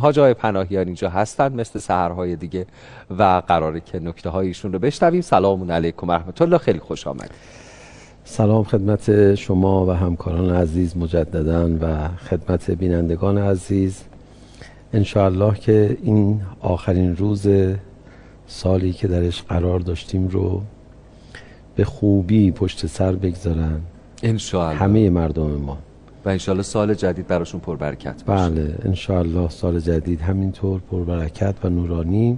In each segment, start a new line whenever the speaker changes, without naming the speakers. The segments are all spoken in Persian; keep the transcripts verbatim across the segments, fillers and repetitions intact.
حاج آقای پناهیان اینجا هستن مثل سحرهای دیگه و قراره که نکته هایشون رو بشنویم. سلام علیکم و رحمت الله، خیلی خوش آمدید.
سلام خدمت شما و همکاران عزیز مجدداً و خدمت بینندگان عزیز. انشاءالله که این آخرین روز سالی که درش قرار داشتیم رو به خوبی پشت سر بگذارن
انشاءالله
همه مردم ما
و انشاءالله سال جدید براشون پربرکت باشه.
بله انشاءالله سال جدید همینطور پربرکت و نورانی.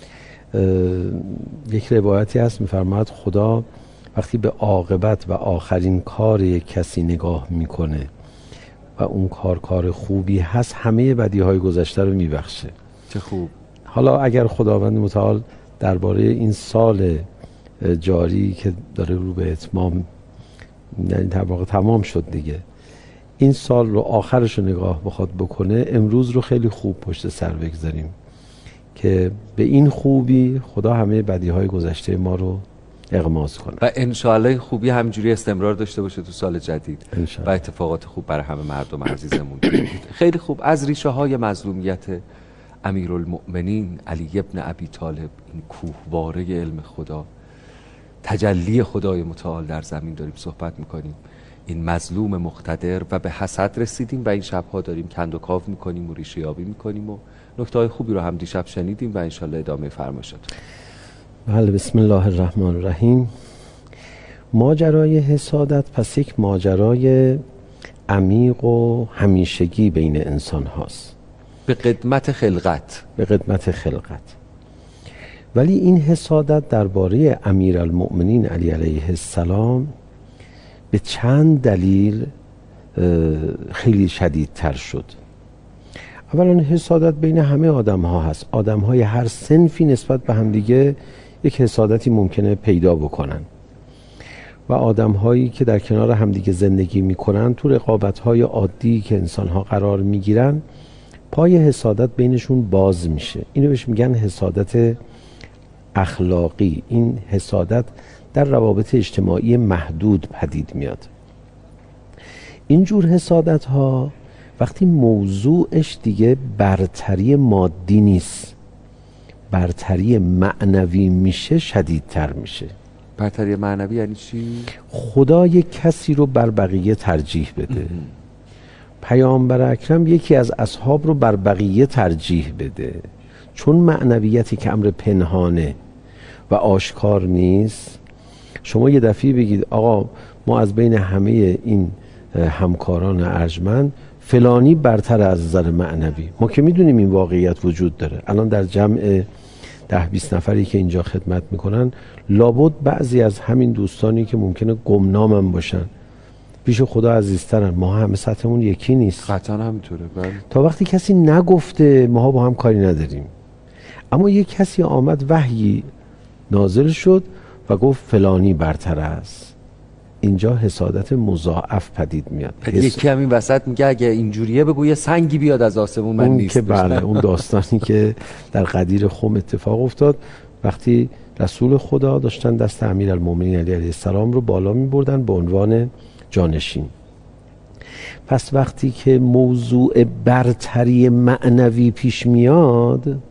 یک روایتی هست میفرماید خدا وقتی به عاقبت و آخرین کار یک کسی نگاه میکنه و اون کار کار خوبی هست همه بدیهای گذشته رو میبخشه.
چه خوب.
حالا اگر خداوند متعال درباره این سال جاری که داره رو به اتمام، یعنی در واقع تمام شد دیگه، این سال رو آخرش رو نگاه بخواد بکنه، امروز رو خیلی خوب پشت سر بگذاریم که به این خوبی خدا همه بدیهای گذشته ما رو اغماض کنه
و انشاءالله خوبی همینجوری استمرار داشته باشه تو سال جدید
انشاءالله.
و اتفاقات خوب برای همه مردم عزیزمون. خیلی خوب. از ریشه های مظلومیت امیرالمؤمنین علی ابن ابی طالب، این کوهواره علم خدا، تجلی خدای متعال در زمین داریم صحبت میکنیم، این مظلوم مقتدر، و به حسد رسیدیم و این شبها داریم کند و کاو میکنیم و ریشه یابی میکنیم و نکته های خوبی رو هم دیشب شنیدیم و انشالله ادامه فرمایشات.
بله بسم الله الرحمن الرحیم. ماجرای حسادت پس یک ماجرای عمیق و همیشگی بین انسان هاست
به قدمت خلقت
به قدمت خلقت ولی این حسادت درباره امیرالمؤمنین علی علیه السلام به چند دلیل خیلی شدیدتر شد. اولا حسادت بین همه آدم ها هست. آدم های هر صنفی نسبت به همدیگه یک حسادتی ممکنه پیدا بکنن و آدم هایی که در کنار همدیگه زندگی میکنن تو رقابت های عادی که انسان ها قرار میگیرن پای حسادت بینشون باز میشه. اینو بهش میگن حسادت اخلاقی. این حسادت در روابط اجتماعی محدود پدید میاد. اینجور حسادت ها وقتی موضوعش دیگه برتری مادی نیست، برتری معنوی میشه، شدیدتر میشه.
برتری معنوی یعنی چی؟
خدا یک کسی رو بر بقیه ترجیح بده، پیامبر اکرم یکی از اصحاب رو بر بقیه ترجیح بده، چون معنویتی که امر پنهانه و آشکار نیست. شما یه دفعه بگید آقا ما از بین همه این همکاران ارجمند فلانی برتر از نظر معنوی. ما که میدونیم این واقعیت وجود داره. الان در جمع ده بیست نفری که اینجا خدمت میکنن لابد بعضی از همین دوستانی که ممکنه گمنام هم باشن پیش خدا عزیزترن. ما همه سطحمون یکی نیست.
قطعا همینطوره. بله.
تا وقتی کسی نگفته ما با هم کاری نداریم. اما یک کسی آمد وحی نازل شد و گفت فلانی برتر است، اینجا حسادت مضاعف پدید میاد.
یکی هم این وسط میگه اگه اینجوریه بگو یه سنگی بیاد از آسمون من نیست.
که بله اون داستانی که در قدیر خم اتفاق افتاد وقتی رسول خدا داشتن دست امیرالمؤمنین علی علیه السلام رو بالا میبردن به عنوان جانشین. پس وقتی که موضوع برتری معنوی پیش میاد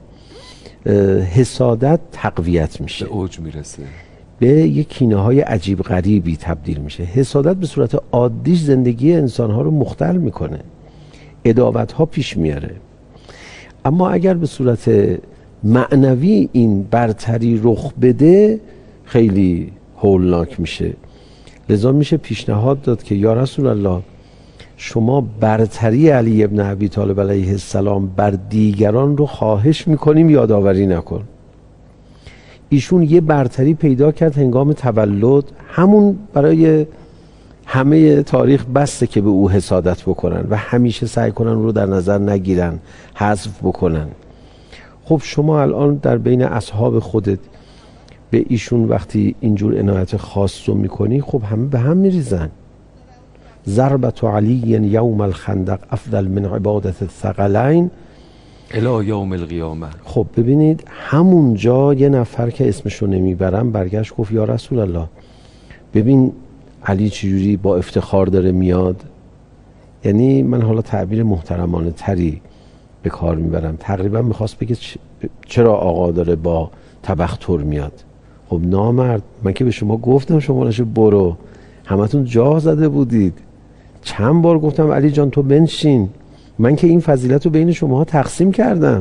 حسادت تقویت میشه،
به اوج میرسه،
به یک کینه های عجیب غریبی تبدیل میشه. حسادت به صورت عادیش زندگی انسان ها رو مختل میکنه، عداوت ها پیش میاره. اما اگر به صورت معنوی این برتری رخ بده خیلی هولناک میشه. لذا میشه پیشنهاد داد که یا رسول الله شما برتری علی ابن ابی طالب علیه السلام بر دیگران رو خواهش میکنیم یادآوری نکن. ایشون یه برتری پیدا کرد هنگام تولد، همون برای همه تاریخ بسته که به او حسادت بکنن و همیشه سعی کنن رو در نظر نگیرن، حذف بکنن. خب شما الان در بین اصحاب خودت به ایشون وقتی اینجور عنایت خاص رو میکنی خب همه به هم میریزن. ضربت علی یوم الخندق افضل من عبادت الثقلین
الی یوم القیامه.
خب ببینید همونجا یه نفر که اسمشو نمیبرم برگشت گفت یا رسول الله ببین علی چجوری با افتخار داره میاد. یعنی من حالا تعبیر محترمانه تری به کار میبرم. تقریبا میخواست بگه چرا آقا داره با تبختر میاد؟ خب نامرد، من که به شما گفتم شما نشه برو، همتون جاه زده بودید، چند بار گفتم علی جان تو بنشین، من که این فضیلت رو بین شماها تقسیم کردم،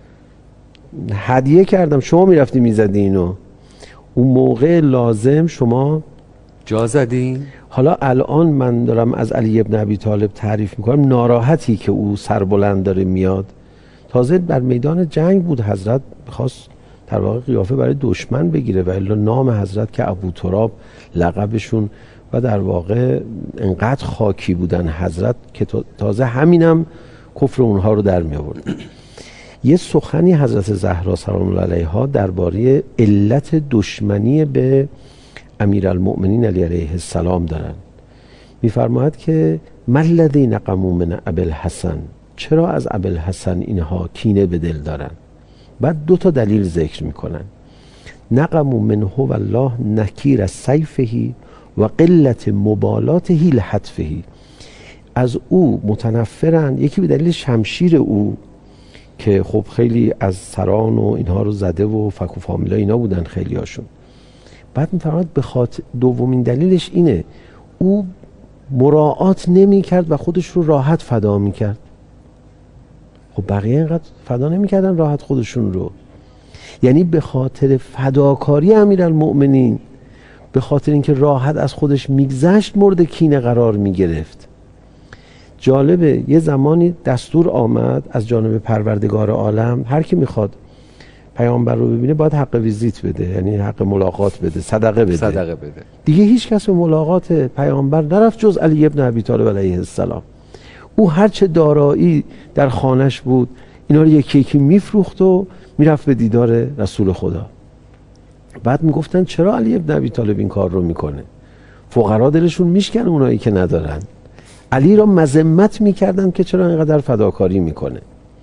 هدیه کردم، شما میرفتی میزدی اینو، اون موقع لازم شما
جا زدین. حالا
الان من دارم از علی ابن ابی طالب تعریف میکنم، ناراحتی که او سربلند داره میاد. تازه در میدان جنگ بود، حضرت خواست در واقع قیافه برای دشمن بگیره و الا نام حضرت که ابو تراب لقبشون و در واقع انقدر خاکی بودن حضرت که تازه همینم کفر اونها رو در می آورد. یه سخنی حضرت زهرا سلام الله علیها درباره علت دشمنی به امیرالمؤمنین علی علیه السلام دارن. میفرماید که ما الذی نقموا من ابی الحسن، چرا از ابی الحسن اینها کینه به دل دارن؟ بعد دو تا دلیل ذکر میکنن. نقموا منه والله نکیر سیفه و قلت مبالاته لحتفه، از او متنفرن، یکی به دلیل شمشیر او که خب خیلی از سران و اینها رو زده و فک و فامیلا اینا بودن خیلی هاشون. بعد میفرماید به خاطر دومین دلیلش اینه او مراعات نمی کرد و خودش رو راحت فدا می کرد. خب بقیه اینقدر فدا نمی کردن راحت خودشون رو، یعنی به خاطر فداکاری امیرالمؤمنین، به خاطر اینکه راحت از خودش میگذشت مورد کینه قرار می گرفت. جالبه یه زمانی دستور آمد از جانب پروردگار عالم هر کی میخواد پیامبر رو ببینه باید حق ویزیت بده، یعنی حق ملاقات بده، صدقه بده.
صدقه بده.
دیگه هیچ کس به ملاقات پیامبر نرفت جز علی ابن ابی طالب علیه السلام. او هر چه دارایی در خانش بود اینا رو یکی یکی میفروخت و میرفت به دیدار رسول خدا. بعد میگفتن چرا علی ابن ابی طالب این کار رو میکنه؟ فقرا دلشون میشکنه اونایی که ندارن. علی را مذمت میکردن که چرا اینقدر فداکاری میکنه.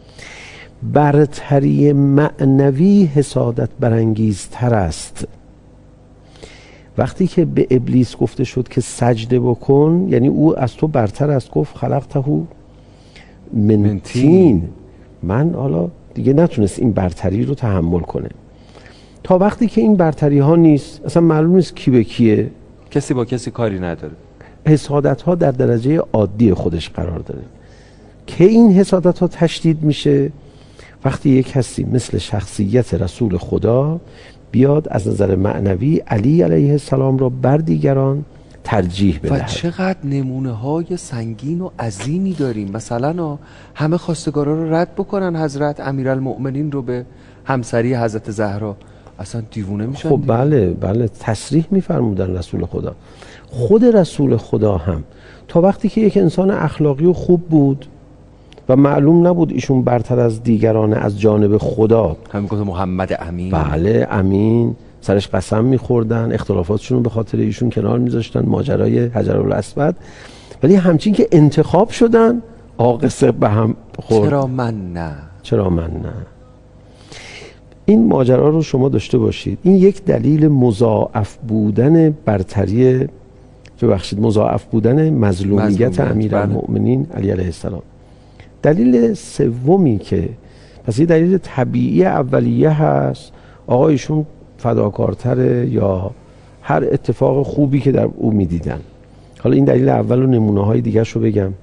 برتری معنوی حسادت برانگیزتر است. وقتی که به ابلیس گفته شد که سجده بکن، یعنی او از تو برتر است، گفت خلقته من طین، من حالا دیگه نتونست این برتری رو تحمل کنه. تا وقتی که این برتری ها نیست، اصلا معلوم نیست کی به کیه،
کسی با کسی کاری نداره،
حسادت ها در درجه عادی خودش قرار داره. که این حسادت ها تشدید میشه وقتی یک کسی مثل شخصیت رسول خدا بیاد از نظر معنوی علی علیه السلام را بر دیگران ترجیح بدهد.
و چقدر نمونه های سنگین و عظیمی داریم. مثلا همه خواستگارا رو رد بکنن حضرت امیرالمؤمنین رو به همسری حضرت زهرا، اصلا دیوونه میشن.
خب بله بله تصریح میفرمودن رسول خدا. خود رسول خدا هم تا وقتی که یک انسان اخلاقی و خوب بود و معلوم نبود ایشون برتر از دیگران از جانب خدا،
همین گفت محمد امین،
بله امین، سرش قسم میخوردن، اختلافاتشون رو به خاطر ایشون کنار میذاشتن، ماجرای حجرالاسود، ولی همچین که انتخاب شدن آقصه به هم خورد.
چرا من نه؟
چرا من نه؟ این ماجرا رو شما داشته باشید. این یک دلیل مضاعف بودن برتری، ببخشید مضاعف بودن مظلومیت امیرالمؤمنین علی علیه السلام. دلیل سومی که پس یه دلیل طبیعی اولیه هست، آقا ایشون فداکارتره یا هر اتفاق خوبی که در او میدیدن. حالا این دلیل اول و نمونه های دیگه شو بگم.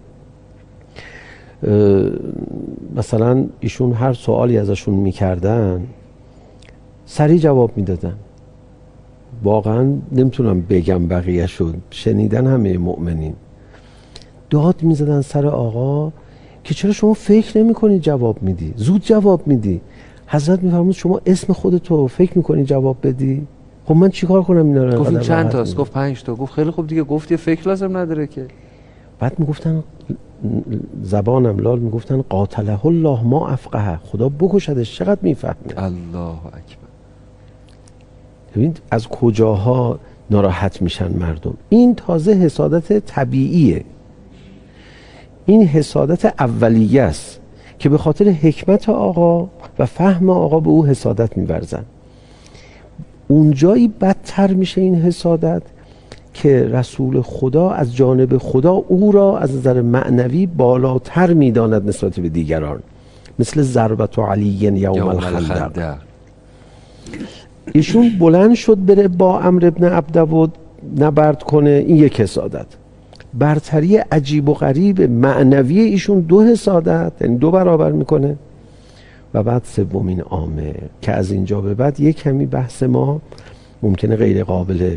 مثلا ایشون هر سوالی ازشون میکردن سریع جواب میدادن. واقعا نمیتونم بگم بقیه شد، شنیدن همه مؤمنین. داد میزدن سر آقا که چرا شما فکر نمی کنی جواب میدی، زود جواب میدی. حضرت میفرمود شما اسم خودتو فکر میکنی جواب بدی؟ خب من چیکار کنم اینا رو؟
گفت چند تاست؟ گفت پنج تا. گفت خیلی خوب دیگه، گفت یه فکر لازم نداره که.
بعد میگفتن زبانم لال، میگفتن قاتله الله ما افقه، خدا بکشدش چقدر میفهمه.
الله اکبر.
ببین از کجاها ناراحت میشن مردم. این تازه حسادت طبیعیه، این حسادت اولیه است که به خاطر حکمت آقا و فهم آقا به او حسادت می‌ورزن. اونجایی بدتر میشه این حسادت که رسول خدا از جانب خدا او را از نظر معنوی بالاتر میداند نسبت به دیگران. مثل ضربت علی یوم,
یوم
الخندق.
الخندق.
ایشون بلند شد بره با عمرو ابن عبدود نبرد کنه، این یک حسادت. برتری عجیب و غریب معنوی ایشون دو حسادت، یعنی دو برابر میکنه. و بعد سومین عامل که از اینجا به بعد یک کمی بحث ما ممکنه غیر قابل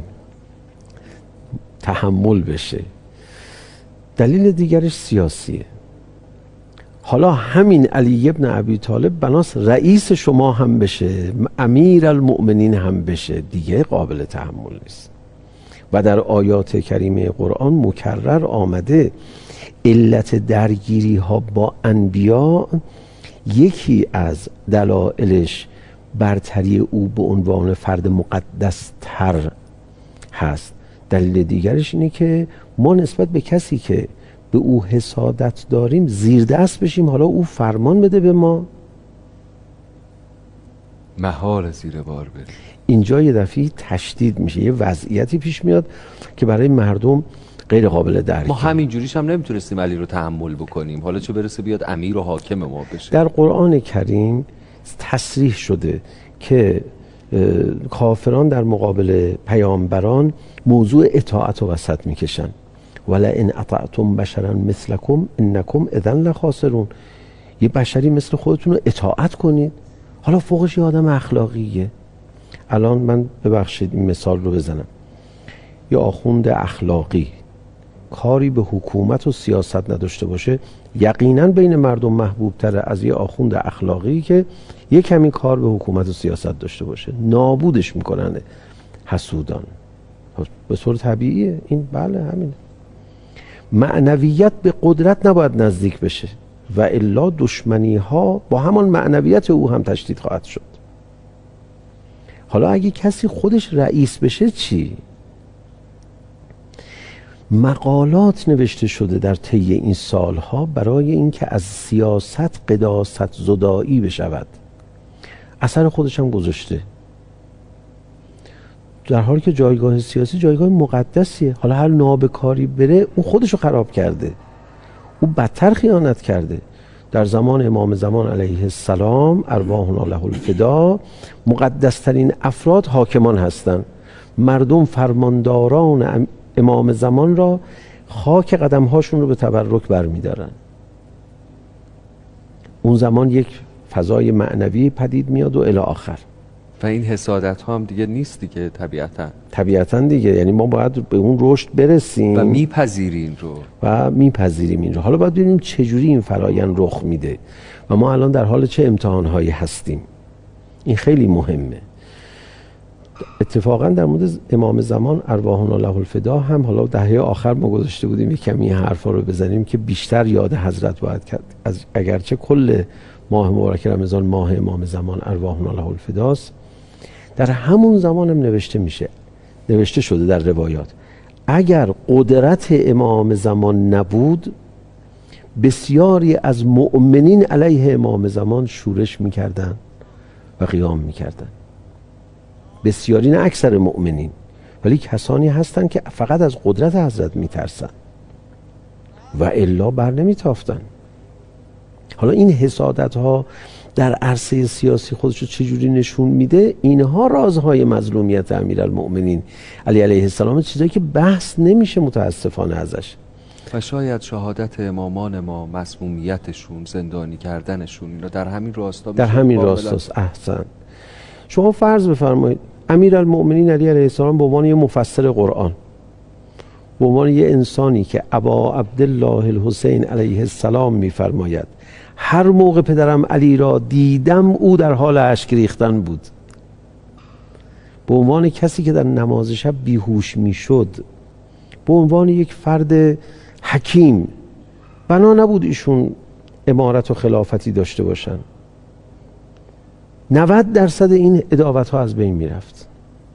تحمل بشه. دلیل دیگرش سیاسیه. حالا همین علی ابن ابی طالب بناس رئیس شما هم بشه، امیر المؤمنین هم بشه، دیگه قابل تحمل نیست. و در آیات کریمه قرآن مکرر آمده علت درگیری ها با انبیا یکی از دلایلش برتری او به عنوان فرد مقدس تر هست. دلیل دیگرش اینه که ما نسبت به کسی که به او حسادت داریم زیر دست بشیم، حالا او فرمان بده به ما،
محال زیر بار بریم.
اینجا یه دفعه تشدید میشه، یه وضعیتی پیش میاد که برای مردم غیر قابل درک.
ما همین جوریش هم نمیتونستیم علی رو تحمل بکنیم، حالا چه برسه بیاد امیر و حاکم ما بشه.
در قرآن کریم تصریح شده که کافران در مقابل پیامبران موضوع اطاعت رو وسط میکشن. ولئن اطعتم بشرا مثلکم انکم اذا لخاسرون. یه بشری مثل خودتون رو اطاعت کنید، حالا فوقش یه آدم اخلاقیه. الان من ببخشید این مثال رو بزنم. یه آخوند اخلاقی کاری به حکومت و سیاست نداشته باشه، یقینا بین مردم محبوب تره از یه آخوند اخلاقی که یه کمی کار به حکومت و سیاست داشته باشه. نابودش میکنن حسودان. به طور طبیعیه این، بله همین. معنویت به قدرت نباید نزدیک بشه و الا دشمنی ها با همان معنویت او هم تشدید خواهد شد. حالا اگه کسی خودش رئیس بشه چی؟ مقالات نوشته شده در طی این سالها برای اینکه از سیاست قداست زدایی بشود. اثر خودش هم گذاشته، در حالی که جایگاه سیاسی جایگاه مقدسیه. حالا هر نابکاری بره اون خودشو خراب کرده، اون بدتر خیانت کرده. در زمان امام زمان علیه السلام ارواحنا له الفدا مقدسترین افراد حاکمان هستند. مردم فرمانداران امام زمان را خاک قدمهاشون رو به تبرک برمیدارن. اون زمان یک فضای معنوی پدید میاد و الی آخر.
و این حسادت ها هم دیگه نیست دیگه، طبیعتا
طبیعتا دیگه، یعنی ما باید به اون رشد برسیم
و میپذیریم رو
و میپذیریم این رو. حالا باید ببینیم چجوری این فرایند رخ میده و ما الان در حال چه امتحانهایی هستیم. این خیلی مهمه. اتفاقا در مورد امام زمان ارواحنا له الفدا هم حالا دهه آخر ما گذاشته بودیم یک کمی حرفا رو بزنیم که بیشتر یاد حضرت باید کرد. از اگرچه کل ماه مبارک رمضان ماه امام زمان ارواحنا له الفداست، در همون زمان هم نوشته میشه، نوشته شده در روایات اگر قدرت امام زمان نبود بسیاری از مؤمنین علیه امام زمان شورش میکردن و قیام میکردن. بسیاری، نه اکثر مؤمنین، ولی کسانی هستن که فقط از قدرت حضرت میترسن و الا بر نمیتافتن. حالا این حسادت ها در عرصه سیاسی خودشو چجوری نشون میده؟ اینها رازهای مظلومیت امیرالمؤمنین علی علیه السلام، چیزایی که بحث نمیشه متاسفانه ازش.
و شاید شهادت امامان ما، مسمومیتشون، زندانی کردنشون، اینا در همین راستا
در همین راستاست. احسن. شما فرض بفرمایید امیرالمؤمنین علی علیه السلام به عنوان یه مفسر قرآن، به عنوان یه انسانی که ابا عبدالله الحسین علیه السلام میفرماید هر موقع پدرم علی را دیدم او در حال اشک ریختن بود، به عنوان کسی که در نماز شب بیهوش میشد، به عنوان یک فرد حکیم، بنا نبود ایشون امارت و خلافتی داشته باشن. نود درصد این عداوت ها از بین میرفت.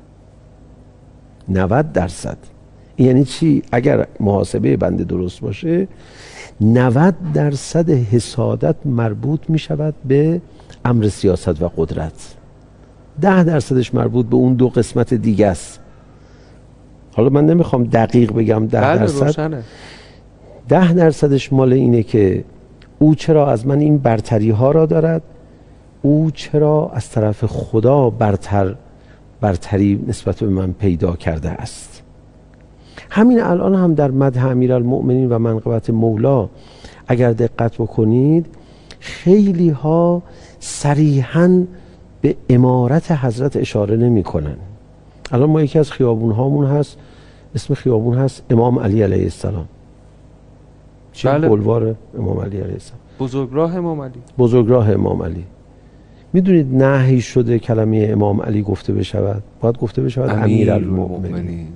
نود درصد. یعنی چی؟ اگر محاسبه بنده درست باشه نود درصد حسادت مربوط می شود به امر سیاست و قدرت، ده درصدش مربوط به اون دو قسمت دیگه است. حالا من نمیخوام دقیق بگم ده درصد، ده درصدش مال اینه که او چرا از من این برتری ها را دارد؟ او چرا از طرف خدا برتر برتری نسبت به من پیدا کرده است؟ همین الان هم در مدح امیرالمؤمنین و منقبت مولا اگر دقت بکنید خیلی ها صریحاً به امارت حضرت اشاره نمی کنن. الان ما یکی از خیابون هامون هست، اسم خیابون هست امام علی علیه السلام. چه
بله.
بلوار امام علی علیه السلام،
بزرگراه امام علی.
بزرگراه امام علی. میدونید نهی شده کلمه امام علی گفته بشود، باید گفته بشود امیرالمؤمنین.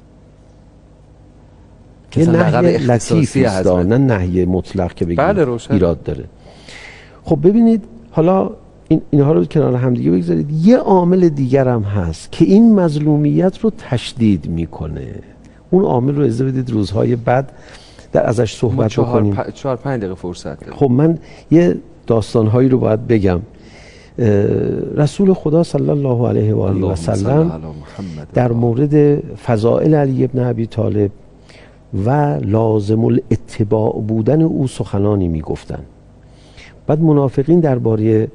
یه نهی لطیفی است، نه نهی مطلق که بگیم
بله
ایراد داره. خب ببینید حالا این اینها رو کنار هم دیگه بگذارید. یه عامل دیگر هم هست که این مظلومیت رو تشدید میکنه. اون عامل رو اجازه بدید روزهای بعد در ازش صحبت بکنیم.
پ... چهار پنج دقیقه فرصت داریم.
خب من یه داستانهایی رو باید بگم. رسول خدا صلی الله علیه و آله و سلم در مورد فضائل علی ابن ابی طالب و لازم الاتباع بودن او سخنانی میگفتن. بعد منافقین درباره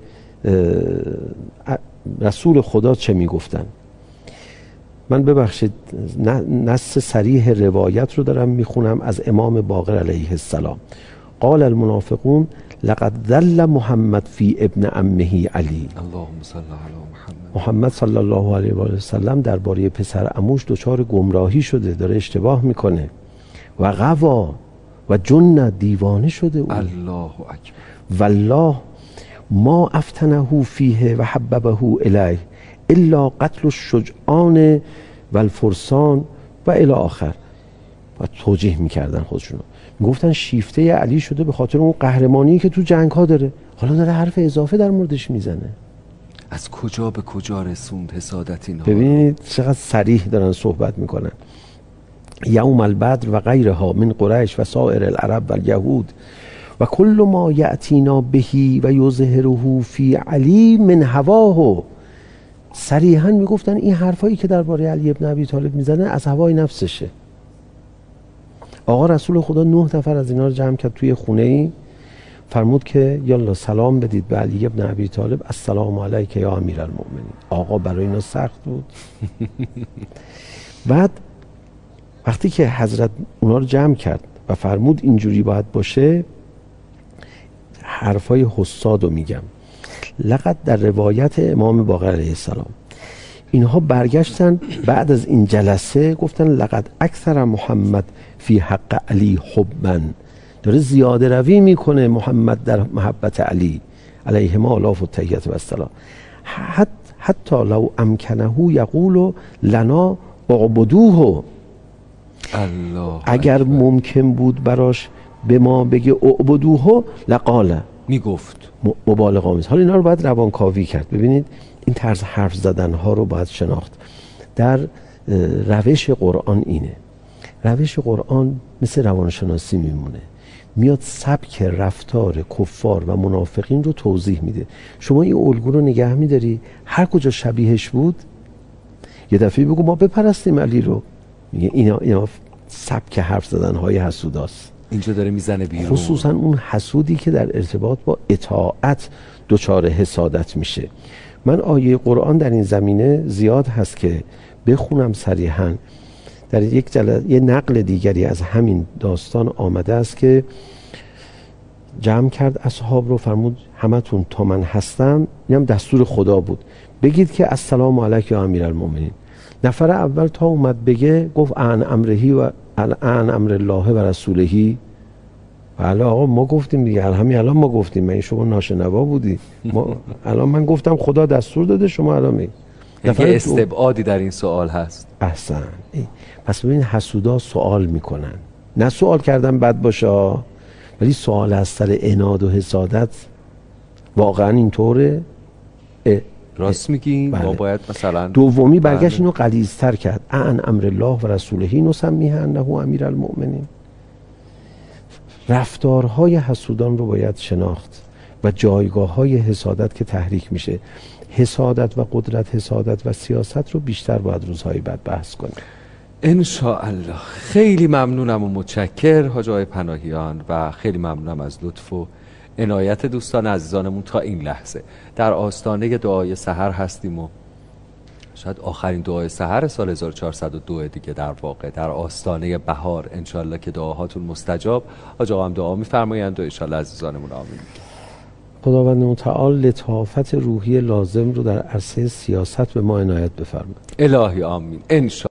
رسول خدا چه میگفتن؟ من ببخشید نص صریح روایت رو دارم میخونم از امام باقر علیه السلام. قال المنافقون لقد ذل محمد فی ابن عمه علی.
اللهم صل علی محمد.
محمد صلی الله علیه و سلم درباره پسر عموش دچار گمراهی شده، داره اشتباه میکنه. و غوا و جن، دیوانه شده او.
الله اکبر.
والله ما افتنه فیه و حببه الیه الا قتل الشجعان و الفرسان و الی آخر. و توجیه میکردن خودشونو، میگفتن شیفته علی شده به خاطر اون قهرمانی که تو جنگ ها داره. حالا داره حرف اضافه در موردش میزنه.
از کجا به کجا رسوند حسادت اینها؟
ببینید چقدر صریح دارن صحبت میکنن. یوم البدر و غیرها من قریش و سایر العرب و الیهود و کل ما یأتینا بهی و یظهره فی علی من هواه. صریحا میگفتن این حرفایی که درباره علی ابن ابی طالب میزنه از هوای نفسشه. آقا رسول خدا نه نفر از اینا رو جمع کرد توی خونه ای، فرمود که یالا سلام بدید به علی ابن ابی طالب، السلام علیک یا امیرالمؤمنین. آقا برای اینا سخت بود. بعد وقتی که حضرت اونا رو جمع کرد و فرمود اینجوری باید باشه، حرفای حساد رو میگم. لقد در روایت امام باقر علیه السلام اینها برگشتن بعد از این جلسه گفتن لقد اکثر محمد فی حق علی حبا. داره زیاده روی میکنه محمد در محبت علی علیه ما الاف و تحیت و السلام. حت حتی لو امکنه یقول لنا اعبدوه.
الله
اگر ممکن بود براش به ما بگه اعبدوه لقاله، میگفت. مبالغه آمیز. حالا اینا رو باید روانکاوی کرد. ببینید این طرز حرف زدن ها رو باید شناخت. در روش قرآن اینه. روش قرآن مثل روانشناسی میمونه، میاد سبک رفتار کفار و منافقین رو توضیح میده. شما این الگو رو نگه میداری، هر کجا شبیهش بود یه دفعه بگو ما بپرستیم علی رو. میگه اینا اینا سبک حرف زدن های حسوداست.
اینجا داره میزنه بیرون.
خصوصا اون حسودی که در ارتباط با اطاعت دچار حسادت میشه. من آیه قرآن در این زمینه زیاد هست که بخونم صریحاً. در یک جلسه یه نقل دیگری از همین داستان آمده است که جمع کرد اصحاب رو، فرمود همتون تا من هستم، اینم دستور خدا بود، بگید که السلام علیک یا امیرالمؤمنین. نفر اول تا اومد بگه گفت ان امرهی و ان امر الله و رسولهی. بله آقا ما گفتیم دیگه، همین الان ما گفتیم، من شما ناشنوا بودی. ما الان من گفتم خدا دستور داده، شما الان می
یه استبعادی در این سوال هست.
احسن. پس ببین حسودا سوال میکنن، نه سوال کردن بد باشه، ولی سوال از سر عناد و حسادت واقعا اینطوره؟
راست میگی؟
بله.
ما باید مثلا
دومی برگشت اینو غلیظ‌تر کرد، ان امر الله و رسوله نسمیه انه امیرالمؤمنین. رفتارهای حسودان رو باید شناخت و جایگاه‌های حسادت که تحریک میشه. حسادت و قدرت حسادت و سیاست رو بیشتر باید روزهای بعد بحث کنیم
ان شاء الله. خیلی ممنونم و متشکر حاج آقای پناهیان و خیلی ممنونم از لطف و عنایت دوستان عزیزانمون تا این لحظه. در آستانه دعای سحر هستیم و شاید آخرین دعای سحر سال هزار و چهارصد و دو دیگه، در واقع در آستانه بهار. انشالله که دعاهاتون مستجاب. حاج آقا هم دعا می‌فرمایند و انشالله عزیزانمون آمین.
خداوند متعال لطافت روحی لازم رو در عرصه سیاست به ما عنایت بفرماید.
الهی آمین. انشالله.